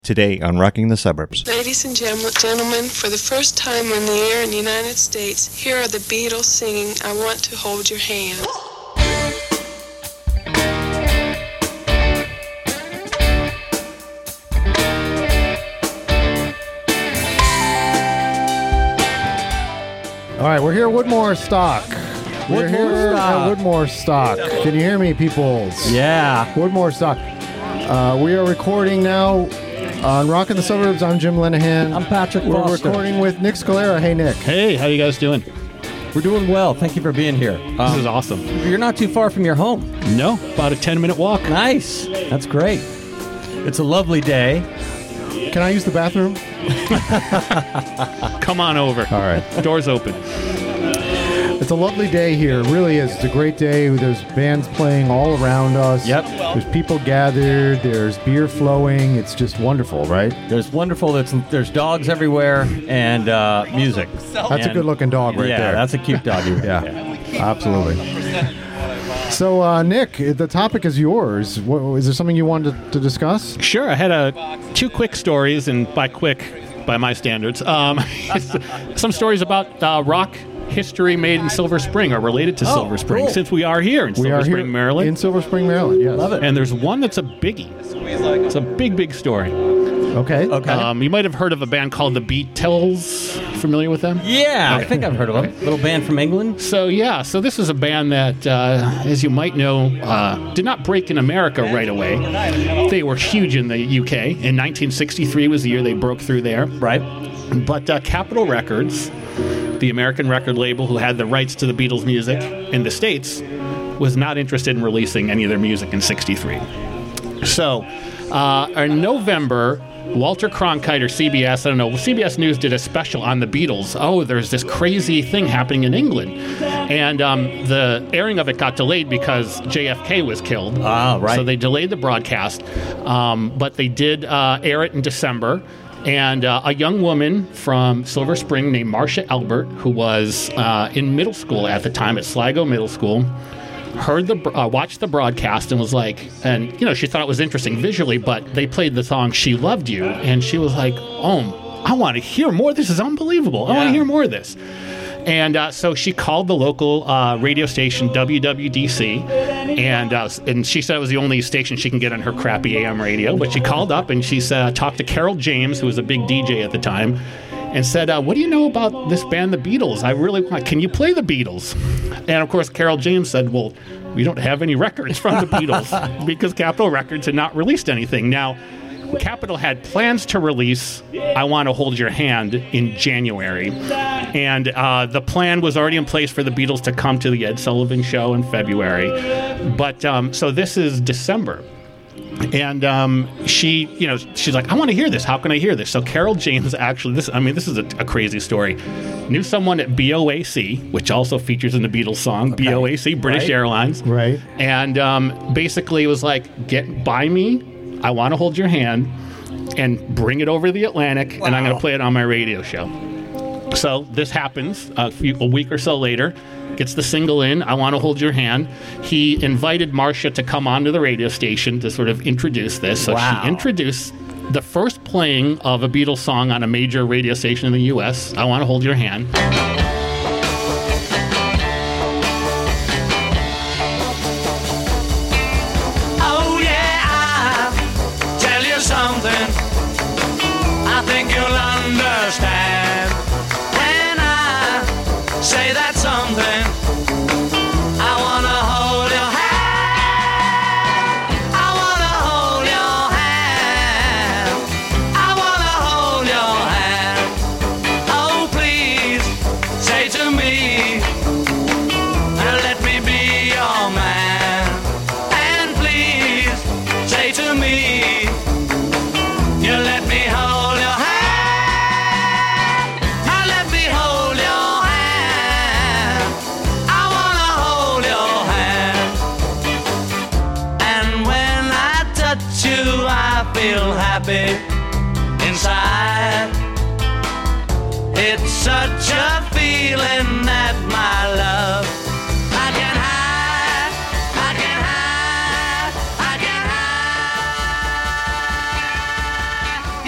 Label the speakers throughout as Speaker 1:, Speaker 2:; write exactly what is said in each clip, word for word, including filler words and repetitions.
Speaker 1: Today on Rocking the Suburbs.
Speaker 2: Ladies and gentlemen, for the first time on the air in the United States, here are the Beatles singing I Want to Hold Your Hand.
Speaker 3: All right, we're here at Woodmore Stock. We're
Speaker 4: Woodmore
Speaker 3: here
Speaker 4: Stock.
Speaker 3: at Woodmore Stock. Can you hear me, peoples?
Speaker 4: Yeah.
Speaker 3: Woodmore Stock. Uh, we are recording now on Rockin' the Suburbs. I'm Jim Lenahan.
Speaker 4: I'm Patrick
Speaker 3: We're
Speaker 4: Foster.
Speaker 3: recording with Nick Scalera. Hey, Nick.
Speaker 5: Hey, how you guys doing?
Speaker 4: We're doing well. Thank you for being here.
Speaker 5: This
Speaker 4: Um,
Speaker 5: is awesome.
Speaker 4: You're not too far from your home.
Speaker 5: No, about a ten-minute walk.
Speaker 4: Nice. That's great. It's a lovely day.
Speaker 3: Can I use the bathroom?
Speaker 5: Come on over.
Speaker 3: All right.
Speaker 5: Doors open.
Speaker 3: It's a lovely day here. It really is. It's a great day. There's bands playing all around us.
Speaker 4: Yep.
Speaker 3: There's people gathered. There's beer flowing. It's just wonderful, right?
Speaker 4: There's wonderful. There's, there's dogs everywhere and uh, music.
Speaker 3: That's a good-looking dog right
Speaker 4: yeah,
Speaker 3: there.
Speaker 4: that's a cute dog.
Speaker 3: Yeah, absolutely. So, uh, Nick, the topic is yours. What, is there something you wanted to, to discuss?
Speaker 5: Sure, I had a two quick stories, and by quick, by my standards, um, some stories about uh, rock history made in Silver Spring or related to
Speaker 4: Oh,
Speaker 5: Silver Spring,
Speaker 4: cool.
Speaker 5: since we are here in
Speaker 3: We
Speaker 5: Silver
Speaker 3: are
Speaker 5: Spring,
Speaker 3: here
Speaker 5: Maryland.
Speaker 3: in Silver Spring, Maryland. Yes,
Speaker 4: Love it.
Speaker 5: And there's one that's a biggie. It's a big, big story.
Speaker 3: Okay.
Speaker 4: Okay.
Speaker 5: Um, you might have heard of a band called the Beatles. Familiar with them?
Speaker 4: yeah, I think I've heard of them. Little band from England.
Speaker 5: So yeah, so this is a band that, uh, as you might know, uh, did not break in America right away. They were huge in the U K. In nineteen sixty-three was the year they broke through there.
Speaker 4: Right.
Speaker 5: But uh, Capitol Records, the American record label who had the rights to the Beatles' music in the States, was not interested in releasing any of their music in sixty-three. So uh, in November, Walter Cronkite or C B S, I don't know, C B S News did a special on the Beatles. Oh, there's this crazy thing happening in England. And um, the airing of it got delayed because J F K was killed.
Speaker 4: Ah, right.
Speaker 5: So they delayed the broadcast. Um, but they did uh, air it in December. And uh, a young woman from Silver Spring named Marcia Albert, who was uh, in middle school at the time at Sligo Middle School, heard the uh, watched the broadcast and was like, and you know, she thought it was interesting visually, but they played the song "She Loved You," and she was like, "Oh, I want to hear more. This is unbelievable. I want to
Speaker 4: Yeah.
Speaker 5: hear more of this." And uh, so she called the local uh, radio station W W D C, and uh, and she said it was the only station she can get on her crappy A M radio. But she called up and she said, talked to Carol James, who was a big D J at the time, and said, uh, "What do you know about this band, the Beatles? I really want. Can you play the Beatles?" And of course, Carol James said, "Well, we don't have any records from the Beatles because Capitol Records had not released anything." Now, Capitol had plans to release "I Want to Hold Your Hand" in January, and uh, the plan was already in place for the Beatles to come to the Ed Sullivan Show in February. But um, so this is December. And um, she, you know, she's like, "I want to hear this. How can I hear this?" So Carol James actually, this, I mean, this is a, a crazy story, knew someone at B O A C, which also features in the Beatles song, B O A C, British
Speaker 4: Right.
Speaker 5: Airlines.
Speaker 3: Right.
Speaker 5: And um, basically it was like, get by me, I want to hold your hand, and bring it over the Atlantic, and I'm going
Speaker 4: Wow.
Speaker 5: to play it on my radio show. So this happens a, few, a week or so later. Gets the single in, "I Want to Hold Your Hand." He invited Marcia to come onto the radio station to sort of introduce this. So
Speaker 4: Wow.
Speaker 5: she introduced the first playing of a Beatles song on a major radio station in the U S, "I Want to Hold Your Hand."
Speaker 6: Oh yeah, I'll tell you something I think you'll understand when I say that something. I wanna hold your hand. I wanna hold your hand. I wanna hold your hand. Oh please, say to me, let me be your man. And please, say to me, you let me hold your hand. Now let me hold your hand. I wanna hold your hand. And when I touch you, I feel happy inside. It's such a feeling that my love I can hide, I can hide, I can hide.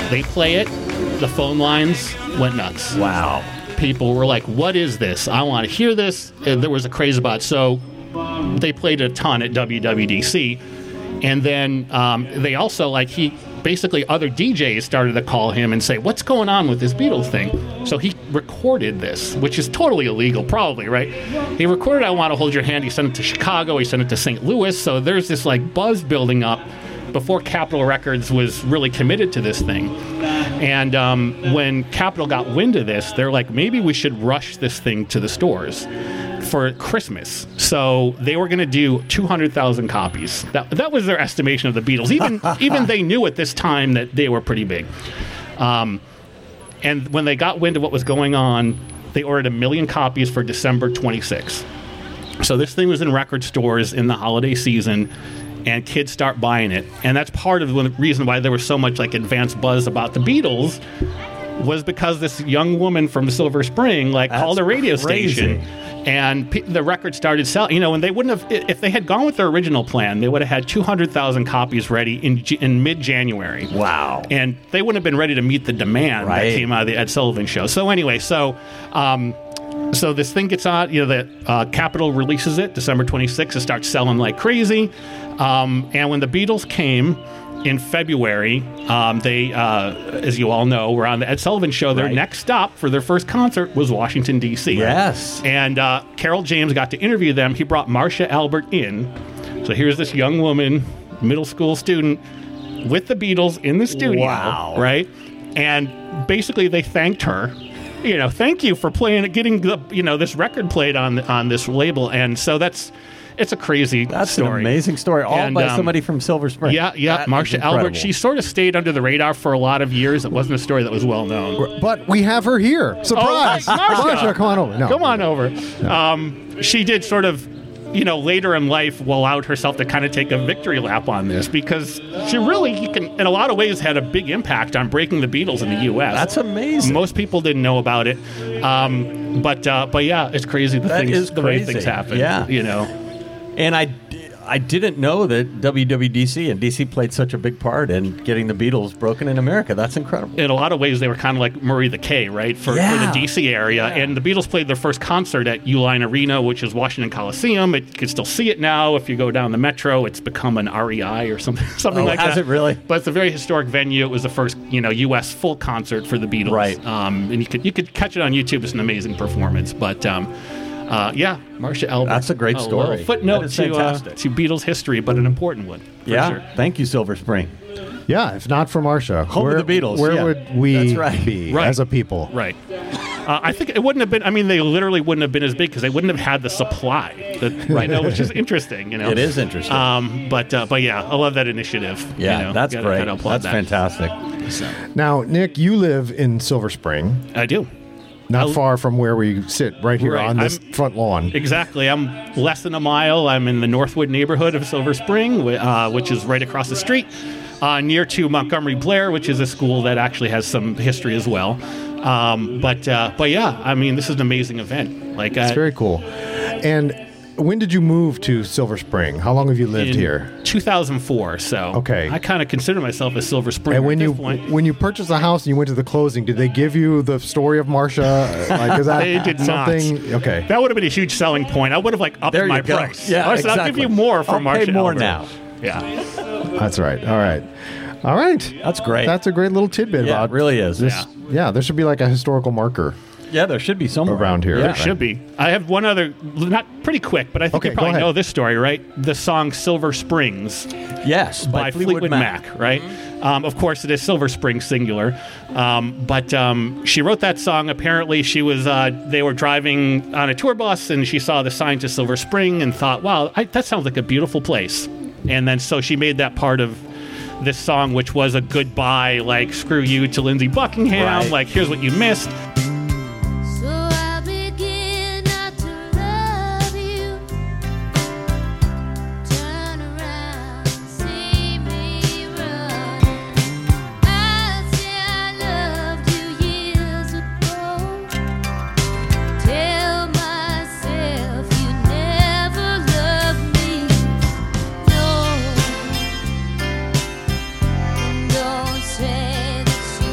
Speaker 5: They play it, the phone lines went nuts.
Speaker 4: Wow.
Speaker 5: People were like, what is this? I want to hear this. And there was a craze about it. So they played a ton at W W D C. And then um, they also, like, he basically other D Js started to call him and say, what's going on with this Beatles thing? So he recorded this, which is totally illegal, probably, right? He recorded I Want to Hold Your Hand. He sent it to Chicago. He sent it to Saint Louis. So there's this, like, buzz building up before Capitol Records was really committed to this thing. And um, when Capitol got wind of this, they're like, maybe we should rush this thing to the stores for Christmas. So they were going to do two hundred thousand copies. That that was their estimation of the Beatles. Even even they knew at this time that they were pretty big. Um, and when they got wind of what was going on, they ordered a million copies for December twenty-sixth. So this thing was in record stores in the holiday season, and kids start buying it. And that's part of the reason why there was so much like advanced buzz about the Beatles, was because this young woman from Silver Spring like
Speaker 4: That's
Speaker 5: called a radio
Speaker 4: crazy.
Speaker 5: station, and pe- the record started selling. You know, and they wouldn't have, if they had gone with their original plan, they would have had two hundred thousand copies ready in J- in mid-January.
Speaker 4: Wow.
Speaker 5: And they wouldn't have been ready to meet the demand
Speaker 4: Right.
Speaker 5: that came out of the Ed Sullivan Show. So anyway, so um, so this thing gets on, you know, the uh, Capitol releases it December twenty-sixth. It starts selling like crazy. Um, and when the Beatles came in February, um, they, uh, as you all know, were on the Ed Sullivan Show. Their
Speaker 4: Right.
Speaker 5: next stop for their first concert was Washington, D C
Speaker 4: Yes.
Speaker 5: And uh, Carol James got to interview them. He brought Marcia Albert in. So here's this young woman, middle school student, with the Beatles in the studio.
Speaker 4: Wow.
Speaker 5: Right? And basically they thanked her. You know, thank you for playing it, getting the, you know, this record played on on this label. And so that's, it's a crazy
Speaker 4: That's
Speaker 5: story.
Speaker 4: an amazing story, all
Speaker 5: And,
Speaker 4: by
Speaker 5: um,
Speaker 4: somebody from Silver Spring.
Speaker 5: Yeah, yeah.
Speaker 4: That is
Speaker 5: Marcia Albert.
Speaker 4: incredible.
Speaker 5: She sort of stayed under the radar for a lot of years. It wasn't a story that was well known.
Speaker 3: But we have her here. Surprise!
Speaker 5: Oh, Marcia.
Speaker 3: Marcia, come on over. No.
Speaker 5: Come on over. Um, she did sort of, you know, later in life allowed herself to kind of take a victory lap on this, because she really, you can, in a lot of ways, had a big impact on breaking the Beatles in the U S.
Speaker 4: That's amazing.
Speaker 5: Most people didn't know about it, um, but uh, but yeah, it's crazy the
Speaker 4: That
Speaker 5: things,
Speaker 4: is
Speaker 5: the way
Speaker 4: crazy.
Speaker 5: things happen.
Speaker 4: Yeah.
Speaker 5: you know.
Speaker 4: And I, I didn't know that W W D C and D C played such a big part in getting the Beatles broken in America. That's incredible.
Speaker 5: In a lot of ways, they were kind of like Murray the K, right, for,
Speaker 4: Yeah.
Speaker 5: for the D C area. And the Beatles played their first concert at Uline Arena, which is Washington Coliseum. It, you can still see it now. If you go down the Metro, it's become an R E I or something, something
Speaker 4: Oh,
Speaker 5: like
Speaker 4: has
Speaker 5: that.
Speaker 4: it really?
Speaker 5: But it's a very historic venue. It was the first, you know, U S full concert for the Beatles.
Speaker 4: Right.
Speaker 5: Um, and you could you could catch it on YouTube. It's an amazing performance. But um, uh, yeah, Marcia Albert.
Speaker 4: That's a great
Speaker 5: A
Speaker 4: story.
Speaker 5: little footnote
Speaker 4: That is
Speaker 5: to, uh,
Speaker 4: fantastic.
Speaker 5: to Beatles history, but an important one. For
Speaker 4: Yeah.
Speaker 5: Sure.
Speaker 4: Thank you, Silver Spring.
Speaker 3: Yeah, if not for Marcia,
Speaker 4: Home
Speaker 3: where,
Speaker 4: of the Beatles,
Speaker 3: where
Speaker 4: yeah.
Speaker 3: would we
Speaker 4: That's right.
Speaker 3: be
Speaker 5: Right.
Speaker 3: as a people?
Speaker 5: Right. Uh, I think it wouldn't have been. I mean, they literally wouldn't have been as big because they wouldn't have had the supply. That, right. Know, which is interesting. You know,
Speaker 4: It is interesting.
Speaker 5: Um, but uh, but yeah, I love that initiative.
Speaker 4: Yeah,
Speaker 5: you know,
Speaker 4: that's
Speaker 5: gotta-
Speaker 4: great.
Speaker 5: gotta applaud
Speaker 4: That's
Speaker 5: that.
Speaker 4: fantastic.
Speaker 5: So,
Speaker 3: Now, Nick, you live in Silver Spring,
Speaker 5: I do.
Speaker 3: not
Speaker 5: I-
Speaker 3: far from where we sit, right here
Speaker 5: Right,
Speaker 3: on this
Speaker 5: I'm-
Speaker 3: front lawn.
Speaker 5: Exactly. I'm less than a mile. I'm in the Northwood neighborhood of Silver Spring, wh- uh, which is right across the street, uh, near to Montgomery Blair, which is a school that actually has some history as well. Um, but uh, but yeah, I mean, this is an amazing event. Like
Speaker 3: It's
Speaker 5: uh,
Speaker 3: very cool. And when did you move to Silver Spring? How long have you lived
Speaker 5: in
Speaker 3: here?
Speaker 5: two thousand four. So
Speaker 3: Okay.
Speaker 5: I kind of consider myself a Silver Spring.
Speaker 3: And when
Speaker 5: at
Speaker 3: you
Speaker 5: this point.
Speaker 3: when you purchased the house and you went to the closing, did they give you the story of Marcia? Like, is that
Speaker 5: They did not.
Speaker 3: something? Okay.
Speaker 5: That would have been a huge selling point. I would have like upped
Speaker 4: There you
Speaker 5: my
Speaker 4: go.
Speaker 5: price.
Speaker 4: Yeah,
Speaker 5: I said, I'll give
Speaker 4: exactly.
Speaker 5: you more for
Speaker 4: I'll
Speaker 5: Marcia
Speaker 4: pay more
Speaker 5: Albert.
Speaker 4: now.
Speaker 5: Yeah.
Speaker 3: That's right. All right. All right.
Speaker 4: That's great.
Speaker 3: That's a great little tidbit
Speaker 4: Yeah,
Speaker 3: about
Speaker 4: it really is.
Speaker 3: this.
Speaker 5: Yeah.
Speaker 3: Yeah, there should be like a historical marker.
Speaker 4: Yeah, there should be somewhere
Speaker 3: Around here.
Speaker 4: Yeah.
Speaker 5: There should be. I have one other, not pretty quick, but I think
Speaker 3: Okay,
Speaker 5: you
Speaker 3: go
Speaker 5: probably
Speaker 3: ahead.
Speaker 5: know this story, right? The song Silver Springs
Speaker 4: Yes,
Speaker 5: by, Fleetwood, Mac, right? Um, of course, it is Silver Spring singular. Um, but um, she wrote that song. Apparently, she was uh, they were driving on a tour bus, and she saw the sign to Silver Spring and thought, wow, I, that sounds like a beautiful place. And then so she made that part of this song, which was a goodbye, like, screw you to Lindsey Buckingham.
Speaker 4: Right.
Speaker 5: Like, here's what you missed.
Speaker 7: So I begin not to love you. Turn around, see me run. I say I loved you years ago. Tell myself you never loved me. No, don't say that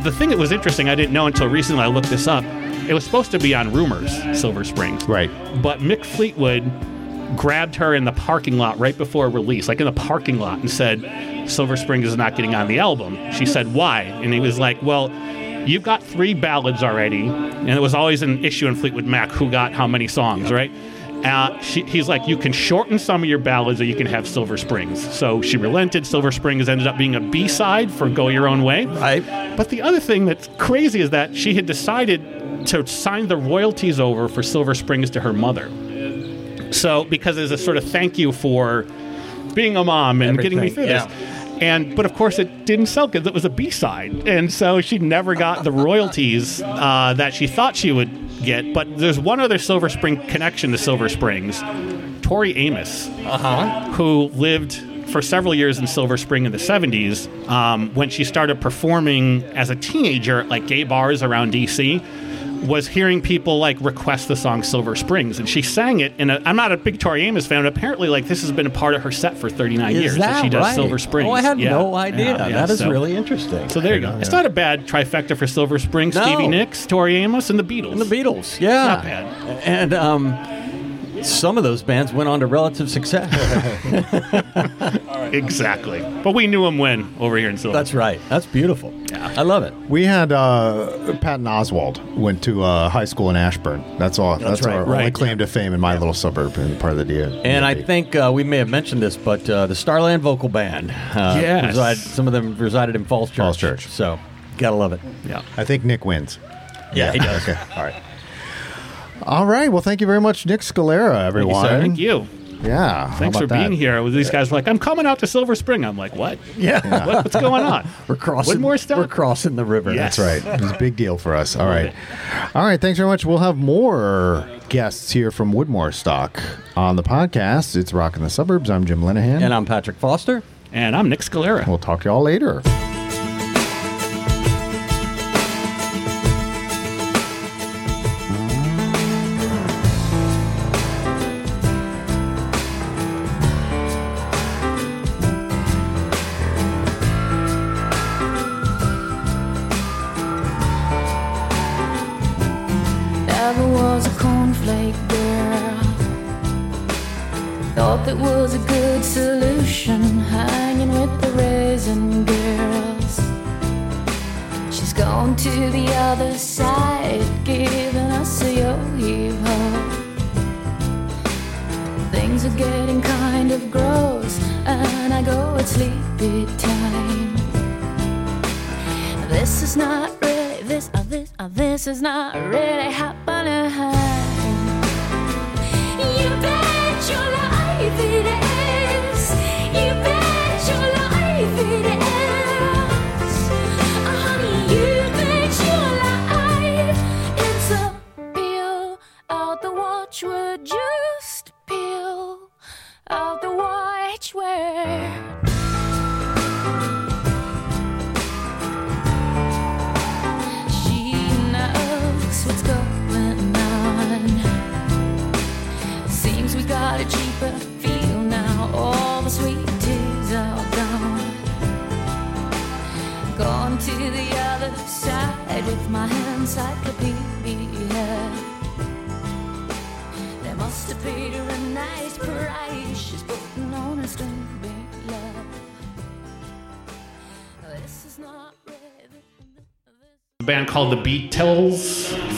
Speaker 5: the thing that was interesting, I didn't know until recently I looked this up. It was supposed to be on Rumors, Silver Springs.
Speaker 3: Right.
Speaker 5: But Mick Fleetwood grabbed her in the parking lot right before release, like in the parking lot, and said, Silver Springs is not getting on the album. She said, why? And he was like, well, you've got three ballads already. And it was always an issue in Fleetwood Mac, who got how many songs, right? Uh, she, he's like, you can shorten some of your ballads or you can have Silver Springs. So she relented. Silver Springs ended up being a B-side for Go Your Own Way.
Speaker 4: Right.
Speaker 5: But the other thing that's crazy is that she had decided to sign the royalties over for Silver Springs to her mother. So, because as a sort of thank you for being a mom and
Speaker 4: Everything,
Speaker 5: getting me through
Speaker 4: yeah.
Speaker 5: this. And but of course it didn't sell because it was a B-side, and so she never got the royalties uh, that she thought she would get. But there's one other Silver Spring connection to Silver Springs, Tori Amos,
Speaker 4: Uh-huh.
Speaker 5: who lived for several years in Silver Spring in the seventies. Um, when she started performing as a teenager at like gay bars around D C, was hearing people like request the song Silver Springs, and she sang it. And I'm not a big Tori Amos fan, but apparently like this has been a part of her set for thirty-nine
Speaker 4: Is
Speaker 5: years
Speaker 4: that
Speaker 5: she does
Speaker 4: right?
Speaker 5: Silver Springs.
Speaker 4: Oh, I had
Speaker 5: Yeah.
Speaker 4: no idea.
Speaker 5: Yeah, yeah.
Speaker 4: That is
Speaker 5: So-
Speaker 4: really interesting.
Speaker 5: So there you go. It's not a bad trifecta for Silver Springs.
Speaker 4: No.
Speaker 5: Stevie Nicks, Tori Amos, and the Beatles.
Speaker 4: And the Beatles, yeah.
Speaker 5: Not bad.
Speaker 4: And um, some of those bands went on to relative success.
Speaker 5: Exactly. But we knew him when over here in Silver.
Speaker 4: That's right. That's beautiful.
Speaker 5: Yeah.
Speaker 4: I love it.
Speaker 3: We had uh, Patton Oswalt went to uh, high school in Ashburn. That's all. That's,
Speaker 4: That's right,
Speaker 3: our only
Speaker 4: right.
Speaker 3: claim to fame in my little suburb and part of the deal.
Speaker 4: And I think uh, we may have mentioned this, but uh, the Starland Vocal Band, uh,
Speaker 5: Yes.
Speaker 4: reside, some of them resided in Falls Church.
Speaker 3: Falls Church.
Speaker 4: So, gotta love it.
Speaker 5: Yeah.
Speaker 3: I think Nick wins.
Speaker 4: Yeah, he does.
Speaker 3: Okay. All right. All right. Well, thank you very much, Nick Scalera, everyone.
Speaker 4: sir.
Speaker 5: Thank you.
Speaker 3: Yeah. how
Speaker 5: Thanks for
Speaker 3: about that?
Speaker 5: being here. These guys were like, I'm coming out to Silver Spring. I'm like, what?
Speaker 4: Yeah.
Speaker 5: What, what's going on?
Speaker 4: We're crossing.
Speaker 5: One more stuff?
Speaker 4: We're crossing the river.
Speaker 5: Yes.
Speaker 3: That's right. It was a big deal for us. All right. All right. Thanks very much. We'll have more guests here from Woodmore Stock on the podcast. It's Rockin' the Suburbs. I'm Jim Lenahan.
Speaker 4: And I'm Patrick Foster.
Speaker 5: And I'm Nick Scalera.
Speaker 3: We'll talk to y'all later.
Speaker 7: Never was a cornflake girl. Thought that was a good solution, hanging with the raisin girls. She's gone to the other side, giving us a yo-yo. Things are getting kind of gross, and I go at sleepy time. This is not really, this, uh, this, uh, this is not really happening. You bet your life it is. You bet your life it is. Oh, honey, you bet your life it's a peel out the watchword, just peel out the watchword. She knows what's going on. Seems we got a cheaper feel now. All the sweet teas are gone. Gone to the other side with my encyclopedia. They must have paid her a nice price. She's putting on a string, big love. This is not really.
Speaker 5: A band called the Beatles